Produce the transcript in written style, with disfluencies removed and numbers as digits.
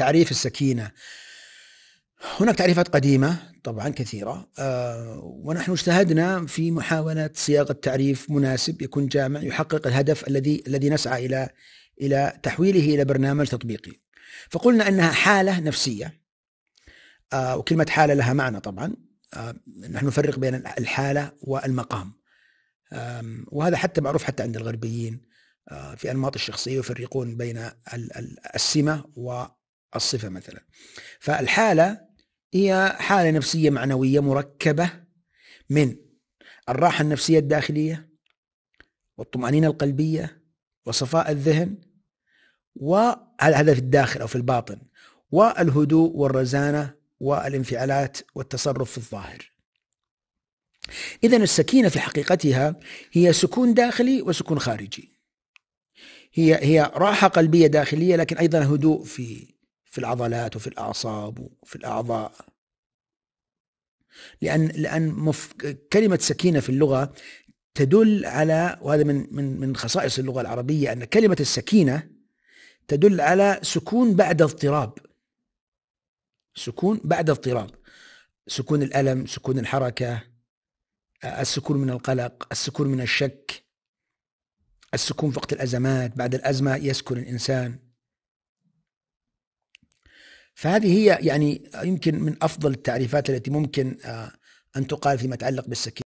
تعريف السكينة. هناك تعريفات قديمة طبعا كثيرة، ونحن اجتهدنا في محاولة صياغة تعريف مناسب يكون جامع يحقق الهدف الذي نسعى إلى تحويله إلى برنامج تطبيقي. فقلنا أنها حالة نفسية، وكلمة حالة لها معنى طبعا. نحن نفرق بين الحالة والمقام، وهذا حتى معروف حتى عند الغربيين في أنماط الشخصية، يفرقون بين السمة والصفة مثلا. فالحالة هي حالة نفسية معنوية مركبة من الراحة النفسية الداخلية والطمأنينة القلبية وصفاء الذهن، وهذا في الداخل أو في الباطن، والهدوء والرزانة والانفعالات والتصرف في الظاهر. إذن السكينة في حقيقتها هي سكون داخلي وسكون خارجي. هي راحة قلبية داخلية، لكن أيضا هدوء في العضلات وفي الأعصاب وفي الأعضاء. لأن كلمة سكينة في اللغة تدل على، وهذا من خصائص اللغة العربية، أن كلمة السكينة تدل على سكون بعد اضطراب، سكون بعد اضطراب، سكون الألم، سكون الحركة، السكون من القلق، السكون من الشك، السكون في وقت الأزمات، بعد الأزمة يسكن الإنسان. فهذه هي يعني يمكن من أفضل التعريفات التي ممكن أن تقال فيما يتعلق بالسكينة.